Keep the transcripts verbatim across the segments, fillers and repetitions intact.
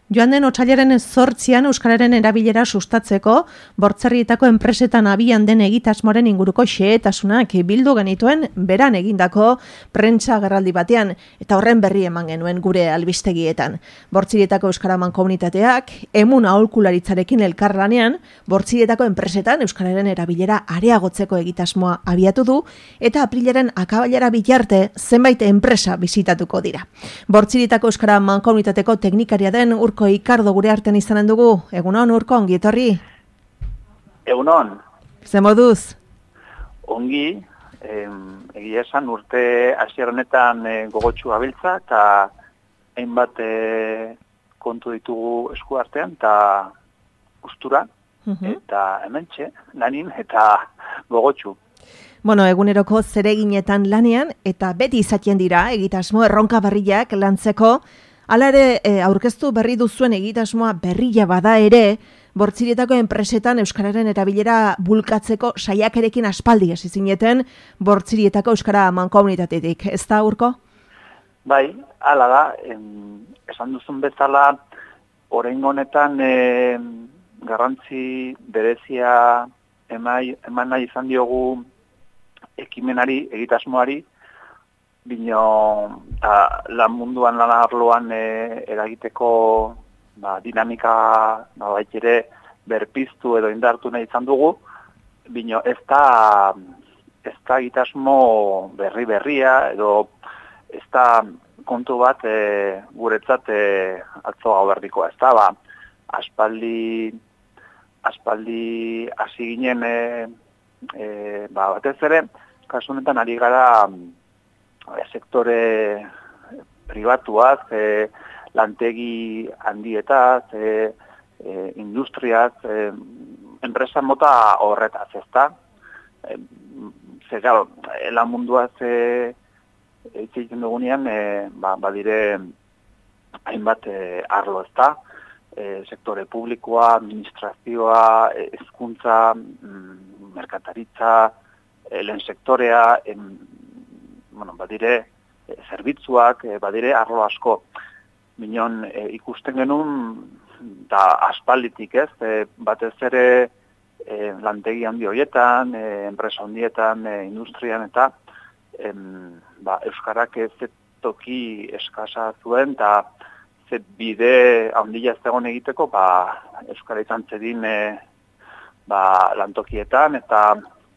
Joan den otsailaren zortzian euskararen erabilera sustatzeko, Bortzerrietako enpresetan abian den egitasmoaren inguruko xehetasunak bildu genituen beran egindako prentsa agerraldi batean, eta horren berri eman genuen gure albistegietan. Bortzerietako euskara mankomunitateak, emun aholkularitzarekin elkarlanean, Bortzerietako enpresetan euskararen erabilera areagotzeko egitasmoa abiatu du, eta aprilaren akabailera bitarte zenbait enpresa bisitatuko dira. Bortzerietako euskara mankomunitateko teknikaria den Urko Ikardo gure artean izanen dugu. Egunon, Urko, ongi etorri? Egunon. Ze moduz? Ongi, egia esan urte hasiera honetan eh, gogotsu gabiltza eta hainbat eh, kontu ditugu esku artean eta gustura uh-huh. eta hementxe lanin eta gogotsu. Bueno, eguneroko zereginetan lanean eta beti izatien dira egitasmo erronka berriak lantzeko. Hala ere, e, aurkeztu berri duzuen egitasmoa berria bada ere, Bortzerietako enpresetan euskararen erabilera bulkatzeko saiakerekin aspaldi hasi zineten Bortzerietako euskara mankomunitatetik. Ez da, Urko? Bai, hala da. Em, esan duzun bezala, oraingo honetan e, garrantzi berezia emai, eman nahi izan diogu ekimenari, egitasmoari, bino lan munduan lan arloan e, eragiteko ba, dinamika ba, bait ere berpiztu edo indartu nahi izan dugu, bino ez da ez da egitasmo berri berria edo ez da kontu bat e, guretzat e, atzo gauerdikoa, ez da ba, aspaldi aspaldi hasi ginen e, e, ba, batez ere kasu honetan ari gara sektore pribatuaz, e, lantegi handietaz, e, e, industriaz, e, enpresa mota horretaz, ezta? E, ze, gero, lan munduaz e, egiten dugunean, e, ba, badire hainbat e, arlo, ezta? E, sektore publikoa, administrazioa, e, hezkuntza, mm, merkataritza, e, lehen sektorea, em, bueno, badire e, zerbitzuak, e, badire arlo asko. Minon e, ikusten genuen, da aspalditik ez, e, batez ere e, lantegi handi horietan, e, enpresa handietan, e, industrian eta em, ba, euskarak ez toki eskasa zuen, eta ze bide handia ez egon egiteko, ba, euskara izan zedin e, ba, lantokietan, eta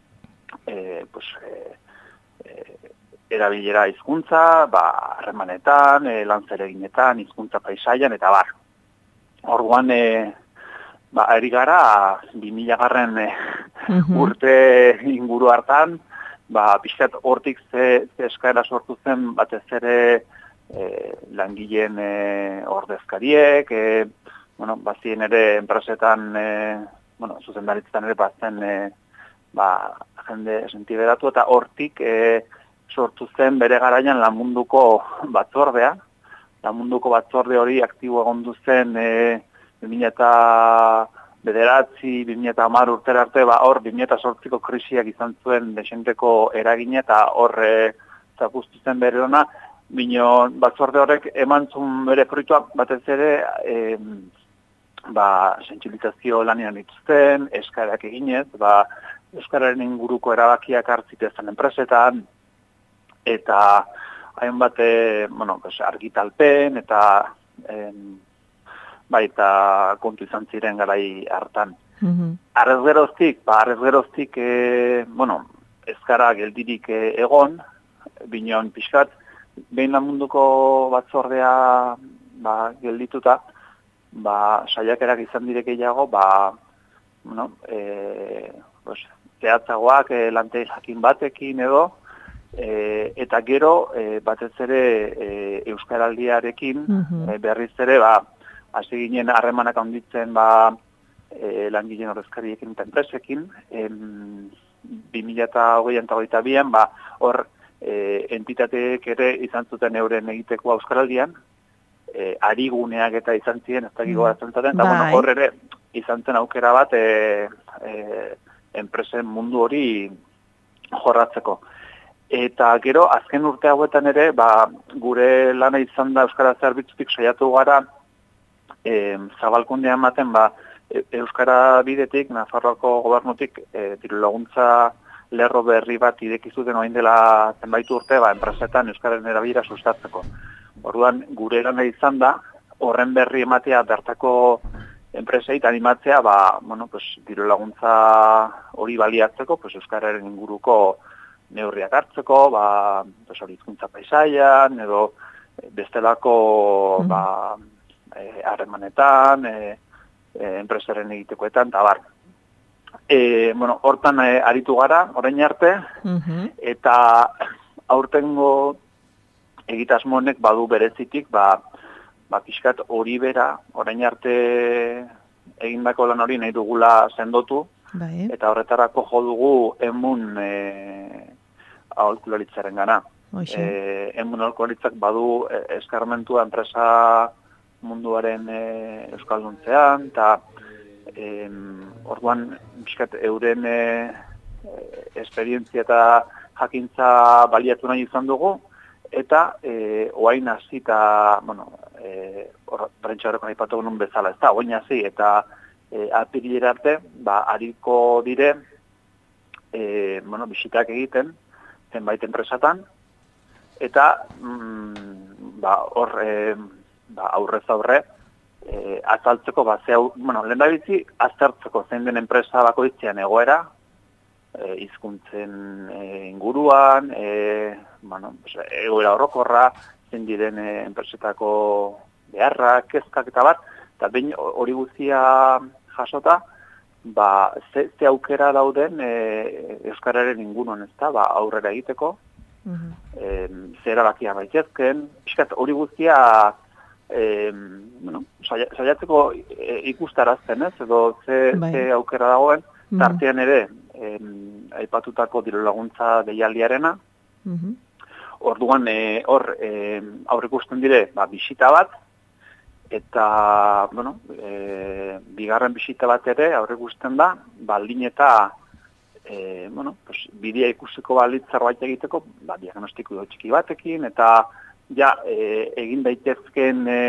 e, pues, e, e, erabilera hizkuntza, ba, harremanetan, e, lantzereginetan, hizkuntza paisaian, eta bar. Orduan, e, ba, ari gara, bi mila garren e, uh-huh. urte inguru hartan, ba, pixkat hortik ze, ze eskaera sortu zen, batez ere e, langileen e, ordezkariek, e, bueno, bazien ere enpresetan, e, bueno, zuzendaritzen ere bazen, e, ba, jende sentiberatu, eta hortik, e, sortu zen bere garaian lan munduko batzordea. Lan munduko batzorde hori aktibo egondu zen e, bi mila bederatzi, bi mila hamar urtera arte, ba, hor bi mila zortziko krisiak izan zuen desenteko eragina eta hor e, zapuztu zen bere ona, bino batzorde horrek eman zuen bere fruitua batez ere e, ba, sentsibilizazio lanian dituzten, eskaerak eginez, ba, euskararen inguruko erabakiak hartzitezen enpresetan, eta hainbat e, bueno, pues, argitalpen eta em, baita kontu izan ziren garai hartan. Mm-hmm. Arrez geroztik, ba, arrez geroztik, e, bueno, ez gara geldirik e, egon, bineon pixkat, behin lan munduko batzordea ba, geldituta, ba, saiakerak izan direk gehiago, ba, bueno, e, pues, zehatzagoak e, lantegi jakin batekin edo, E, eta gero e, batez ere e, euskaraldiarekin uh-huh. e, berriz ere ba hasi ginen harremanak handitzen ba e, langileen ordezkariekin eta enpresekin em, bi mila hogeian eta hogeita bian ba hor e, entitateek ere izan zuten euren egiteko euskaraldian e, ariguneak eta izan ziren ez dakik goratzen zaten eta bueno, hor ere izan zen aukera bat e, e, enpresen mundu hori jorratzeko. Eta gero, azken urte hauetan ere, ba, gure lana izan da Euskara Zerbitzutik saiatu gara e, zabalkundea ematen, ba, Euskara bidetik, Nafarroako gobernutik, e, diru laguntza lerro berri bat idekizuten orain dela zenbait urte, ba, enpresetan Euskararen erabilera sustatzeko. Orduan, gure lana izan da, horren berri ematea bertako enpreseit animatzea, ba, bueno, pues, diru laguntza hori baliatzeko, pues, Euskararen inguruko neurriak hartzeko, ba, pues, hori hizkuntza paisaian, edo bestelako mm. ba, harremanetan, e, e, enpresaren egitekoetan, eta bar. E, bueno, hortan e, aritu gara, orain arte, mm-hmm. eta aurtengo egitasmo honek badu berezitik, ba, ba pixkat hori bera, orain arte egindako lan hori nahi dugula sendotu, bai. Eta horretarako jo dugu emun e, aholkularitzaren gana. E, emun aholkularitzak badu e, eskarmentua enpresa munduaren e, euskalduntzean, eta e, orduan pixkat euren e, esperientzia eta jakintza baliatu nahi izan dugu, eta e, oain hasi eta, bueno, e, prentsa horreko nahi patu genuen bezala, ez da, oain hasi eta e, apirilera arte, ba, hariko dire, e, bueno, bisitak egiten, zenbait enpresatan, eta mm, ba, hor, e, ba, aurrez aurre, e, azaltzeko, ba, ze, bueno, lehen da bizi, aztertzeko zein den enpresa bakoitzean egoera, e, hizkuntzen e, inguruan, e, bueno, egoera orokorra, zein diren e, enpresetako beharrak, kezkak eta bat, eta behin hori guztia jasota, ba, ze, ze aukera dauden e, Euskararen inguruan, ez da, ba, aurrera egiteko, uh-huh. e, ze erabakia baitezken, pixkat hori guztia e, bueno, saiatzeko e, ikustarazten, ez, edo ze, ze aukera dagoen, uh-huh. tartean ere, e, aipatutako diru laguntza deialdiarena, uh-huh. orduan e, hor e, aurrikusten dire, ba, bisita bat, eta, bueno, e, bigarren bisita bat ere, aurre guztien da, baldin eta, e, bueno, pues, bidea ikusiko balitz zerbait egiteko, ba, diagnostiko txiki batekin, eta, ja, e, egin daitezken e,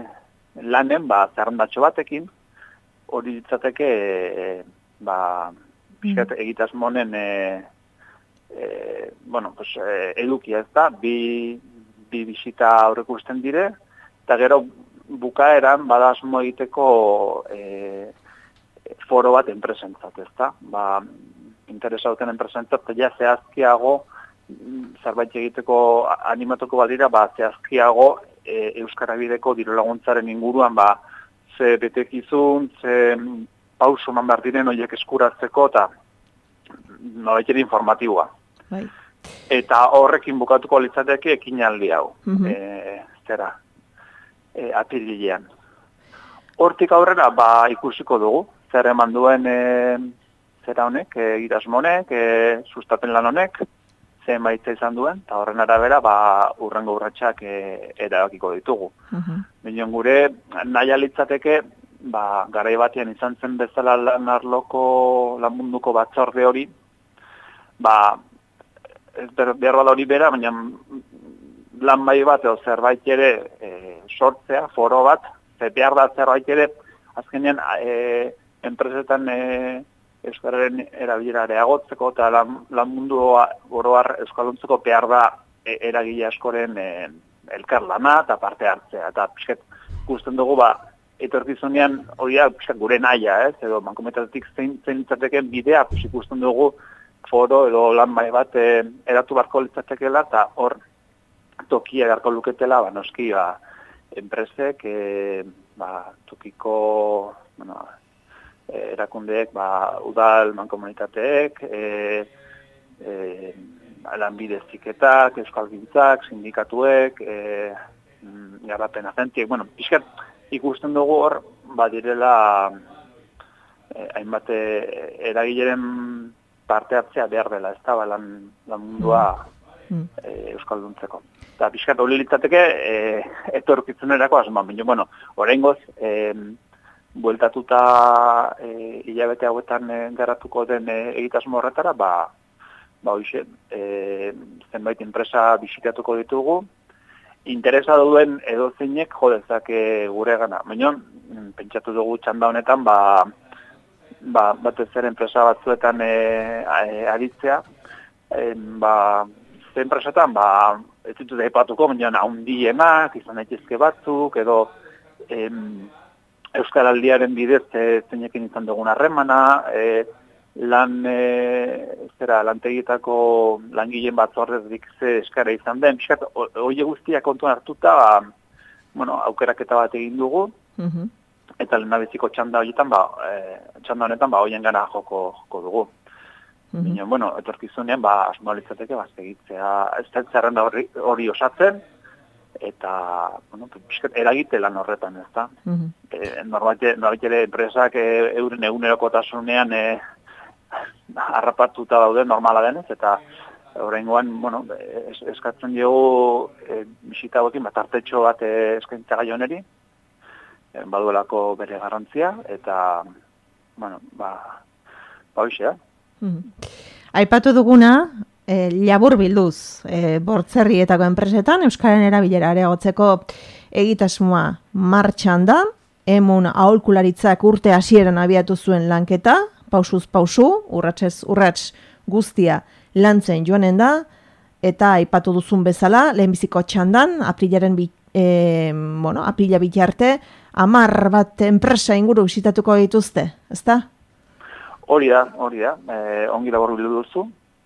lanen, ba, zerrendatxo batekin, hori ditzateke, e, ba, pixkat egitasmonen, e, e, bueno, pues, e, edukia ez da, bi, bi bisita aurre guztien dire, eta gero, bukaeran bada asmo egiteko e, foro bat enpresentzat, ez da? Ba, interesa duten enpresentzat, ja zehazkiago zerbait egiteko animatuko badira, ba, zehazkiago e, Euskara bideko diru laguntzaren inguruan, ba, ze betekizun, ze pauso man behar diren horiek eskuratzeko, eta nolaitere informatiboa. Bai. Eta horrekin bukatuko litzateke ekinaldi hau. Mm-hmm. e, zera. E, apirilean. Hortik aurrera, ba, ikusiko dugu, zer eman duen e, zera honek, e, irasmonek, e, sustapen lan honek, zen baitza izan duen, eta horren arabera, ba, urrengo urratxak e, erabakiko ditugu. Uh-huh. Binen gure, nahi alitzateke, ba, garai batean izan zen bezala lan arloko, lan munduko batzorde hori, ba, ez behar bada hori bera, baina lan bai bat, edo zerbait ere e, sortzea, foro bat, ze behar da zerbait ere, azkenean e, enpresetan e, Euskararen erabilera areagotzeko, eta lan, lan mundu oroar euskalduntzeko behar da e, eragile askoren e, elkar lana eta parte hartzea. Eta pixket ikusten dugu, ba, etorkizunean hori da pixket gure naia, ez? Edo mankometatik zein zentzateken bidea, pues, ikusten dugu foro edo lan bai bat e, eratu barko litzatekela, eta hor tokia egarko luketela, ba, noski, ba, enpresek, e, ba, tokiko, bueno, erakundeek, ba, udal, mankomunitateek, e, e, lanbide ziketak, euskalgintzak, sindikatuek, e, garapen agentiek, bueno, pixkat ikusten dugu hor, badirela, e, hainbat eragileren parte hartzea behar dela, ez da, ba, lan, lan mundua mm. e, euskalduntzeko. Eta pixkat hori litzateke, e, etorkizunerako asman, baina, bueno, oraingoz, e, bueltatuta e, hilabete hauetan e, garatuko den e, egitasmo horretara, ba, ba hoxe, e, zenbait enpresa bisitatuko ditugu, interesa duen edozeinek jo dezake gure gana. Baina, pentsatu dugu txanda honetan, ba, ba, batez ere enpresa batzuetan e, e, aritzea, e, ba, ze enpresetan, ba, ez ditut aipatuko, baina handienak, izan daitezke batzuk, edo em, Euskaraldiaren bidez e, zeinekin izan dugun harremana, e, lan, e, zera, lantegitako langileen batzordezdik ze eskara izan den, pixkat, hori guztiak kontuan hartuta, ba, bueno, aukeraketa bat egin dugu, uh-huh. Eta lehendabiziko txanda horietan, ba, e, txanda honetan, ba, horien gana joko, joko dugu. Uh-huh. Bino, bueno, etorkizunean, ba, asmoa litzateke, ba, segitzea, ez da zerrenda hori, hori osatzen, eta, bueno, pixkat, eragite lan horretan, ez da. Uh-huh. E, norbait, norbait ere enpresak e, euren egunerokotasunean e, harrapatuta daude normala denez, eta oraingoan, bueno, es, eskatzen diogu e, bisita hauekin bat artetxo bat e, eskaintza gai honeri, e, baduelako bere garrantzia, eta, bueno, ba, ba hoxe, eh? Mm. Aipatu duguna, e, labur bilduz, e, Bortzerrietako enpresetan, Euskararen erabilera areagotzeko egitasmoa martxan da, emun aholkularitzak urte hasieran abiatu zuen lanketa, pausuz pausu, urratsez urrats guztia lantzen joanen da, eta aipatu duzun bezala, lehenbiziko txandan, aprilaren bi, e, bueno, aprila bitarte, amar bat enpresa inguru bisitatuko dituzte, ezta? Hori da, hori da, e, ongi labor bildu duzu,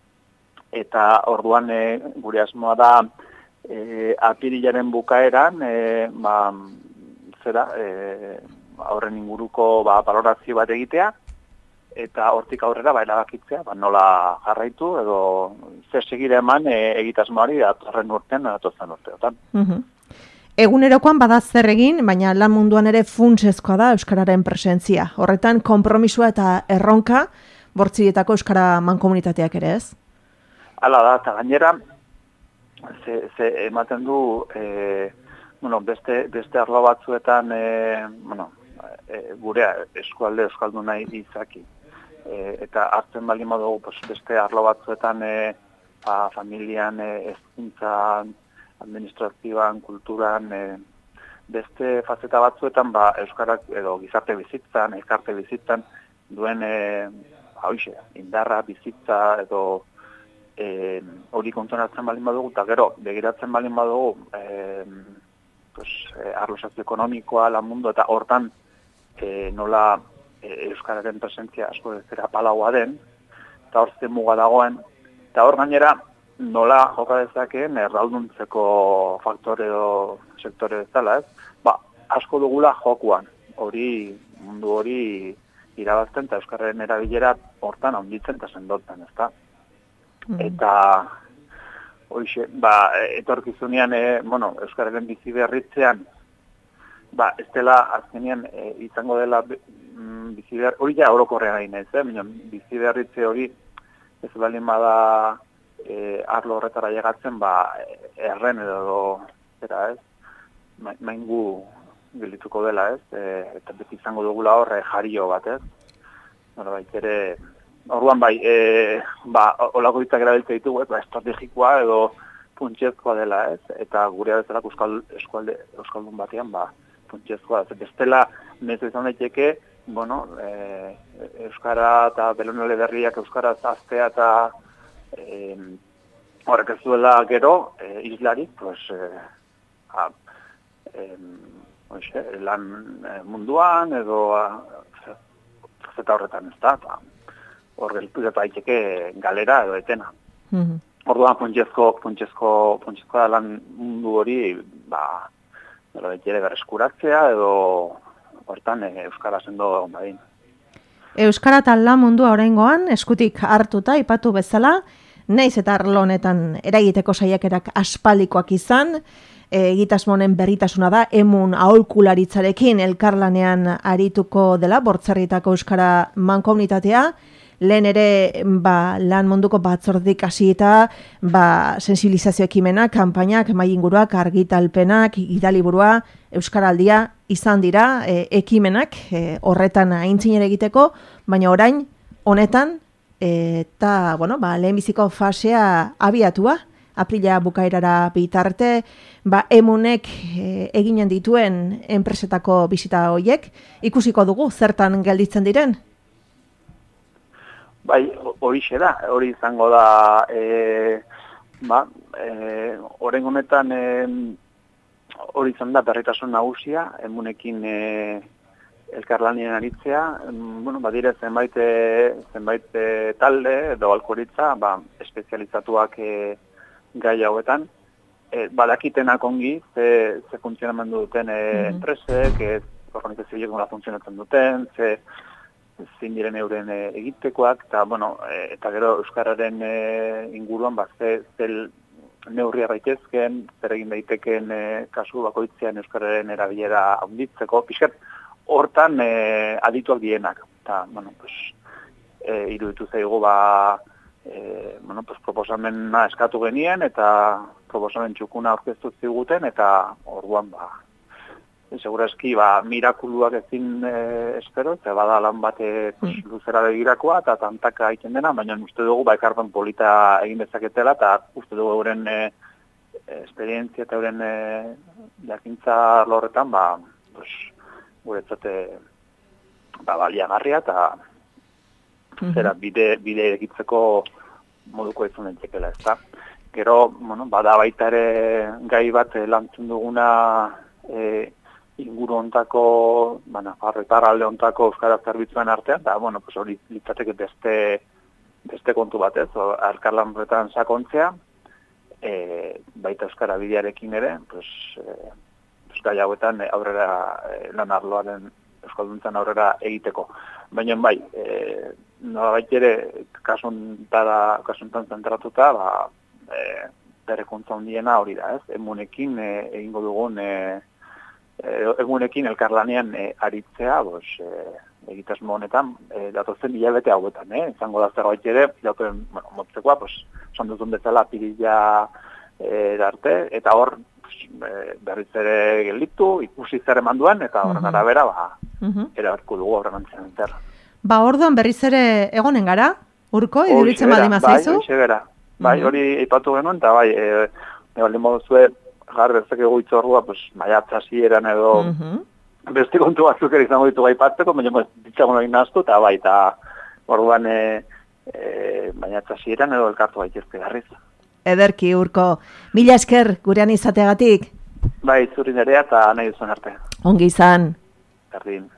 eta orduan e, gure asmoa da e, apirilaren bukaeran, e, ba, zera, e, aurren inguruko ba, balorazio bat egitea, eta hortik aurrera ba, erabakitzea, ba, nola jarraitu, edo zer segire eman e, egitasmoari datorren urtean, datozen urteotan. Uh-huh. Egunerokoan bada zer egin, baina lan munduan ere funtsezkoa da Euskararen presentzia. Horretan, konpromisua eta erronka Bortzirietako Euskara mankomunitateak ere ez? Hala da, eta gainera, ze, ze ematen du, e, bueno, beste, beste arlo batzuetan, e, bueno, e, gure eskualde euskaldun nahi izaki. E, eta hartzen bali modu pues, beste arlo batzuetan, e, pa, familian, e, hezkuntzan, administrazioan, kulturan, e, beste faceta batzuetan, ba, euskarak edo gizarte bizitzan, elkarte bizitzan, duen e, hauxe, indarra, bizitza edo e, hori kontuan hartzen balin badugu, eta gero, begiratzen balin badugu, e, pues, e, arlo sozioekonomikoa, lan mundu, eta hortan e, nola e, euskararen presentzia asko ezera palagoa den, eta hor zen muga dagoen, eta hor gainera, nola joka dezakeen erralduntzeko faktore edo sektore bezala, ez? Ba, asko dugula jokuan, hori, mundu hori irabazten eta euskararen erabilera hortan handitzen eta sendotzen, ezta? Mm. Eta, hoxe, ba, etorkizunean, e, bueno, euskararen bizi berritzean, ba, ez dela, azkenean, e, izango dela mm, bizi berritze, hori ja orokorrean hain ez, eh? Bizi berritze hori, ez baldin bada, E, arlo horretara llegatzen, ba, erren edo, zera, ez, Ma, maingu gelituko dela, ez, e, eta beti izango dugula horre jario bat, ez, nora baita ere, orduan bai, e, ba, olako ditzak erabiltza ditugu, ez, ba, estrategikoa edo puntxezkoa dela, ez, eta gure bezala euskal, eskualde, euskaldun batean, ba, puntxezkoa, ez, bestela, nezu izan daiteke, bueno, e, euskara eta belonele berriak euskara zaztea eta Eh, horrek ez duela gero, eh, islari, pues, eh, a, eh, oixe, lan eh, munduan edo zeta horretan ez da, hor geltu eta daiteke galera edo etena. Mm-hmm. Orduan puntxezko, puntxezko, puntxezko da lan mundu hori, ba, nero ere berreskuratzea edo hortan eh, euskara sendo ondadin. Euskara eta lan mundua oraingoan eskutik hartuta ipatu bezala, naiz eta arlo honetan eragiteko saiakerak aspaldikoak izan, egitasmonen berritasuna da, emun aholkularitzarekin elkarlanean arituko dela, Bortzerrietako Euskara mankomunitatea, lehen ere ba, lan munduko batzordik hasi eta ba, sensibilizazio ekimenak, kanpainak, mai inguruak, argitalpenak, gidaliburua, Euskaraldia izan dira e, ekimenak e, horretan aintzinera egiteko, baina orain honetan eta bueno, ba, lehenbiziko fasea abiatua, aprila bukaerara bitarte, ba, emunek e, eginen dituen enpresetako bisita horiek, ikusiko dugu zertan gelditzen diren? Bai, hori da, hori izango da, e, ba, e, oren honetan e, hori izan da berritasun nagusia, emunekin e, elkarlanien aritzea, bueno, badire zenbait, zenbait talde edo alkoritza, ba, espezializatuak e, gai hauetan, e, badakitenak ongi, ze, ze funtzionamendu duten e, mm-hmm. enpresek, e, organizazioek nola funtzionatzen duten, ze zein diren euren e, egitekoak, eta, bueno, e, eta gero Euskararen e, inguruan, ba, ze, zel neurria daitezken, zer egin daiteken e, kasu bakoitzean Euskararen erabilera handitzeko, pixkat, hortan e, adituak dienak. Eta, bueno, pues, e, iruditu zaigu, ba, e, bueno, pues, proposamena eskatu genien, eta proposamen txukuna aurkeztu ziguten, eta orduan, ba, segurazki, ba, mirakuluak ezin e, espero, eta bada lan bate pues, luzera begirakoa, eta tantaka egiten dena, baina uste dugu, ba, ekarpen polita egin dezaketela, eta uste dugu euren e, esperientzia eta euren e, jakintza lorretan, ba, pues, guretzate ba, baliagarria, eta mm-hmm. zera bide, bide egitzeko moduko izan daitekela, ezta. Gero, bueno, bada baita ere gai bat e, lantzen duguna e, inguru ontako, ba, Nafarro iparralde ontako euskara zerbitzuen artean, eta, bueno, pues, hori litzateke beste, beste kontu batez, elkarlan horretan sakontzea, e, baita euskara bidearekin ere, pues, e, gai hauetan aurrera e, lan arloaren euskalduntzan aurrera egiteko. Baina bai, e, nolabait ere kasuntara, kasuntan zentratuta, ba, e, berrikuntza handiena hori da, ez? Emunekin e, egingo dugun e, egunekin elkarlanean e, aritzea, bos, e, egitasmo honetan, e, datozen hilabete hauetan, eh? Izango da zerbait ere, hilauten, bueno, motzekoa, pues, esan duzun bezala pirila e, arte, eta hor, e, berriz ere gelditu, ikusi zer eman duen, eta horren uh-huh. arabera, ba, uh-huh. eraberko dugu horren antzen enter. Ba, orduan berriz ere egonen gara, Urko, iduritzen baldin mazaizu? Bai, hoxe gara. Bai, hori uh-huh. ipatu genuen, eta bai, e, e, baldin moduzue, jar bezakegu itzorrua, pues, maiatza hasieran edo uh-huh. beste kontu batzuk ere izango ditu gai patzeko, baina ditzagun hori naztu, eta bai, eta orduan e, e, maiatza hasieran edo elkartu gaitezke garriz. Ederki, Urko. Mila esker gurean izateagatik. Bai, zuri nerea eta nahi duzuen arte. Ongi izan. Berdin.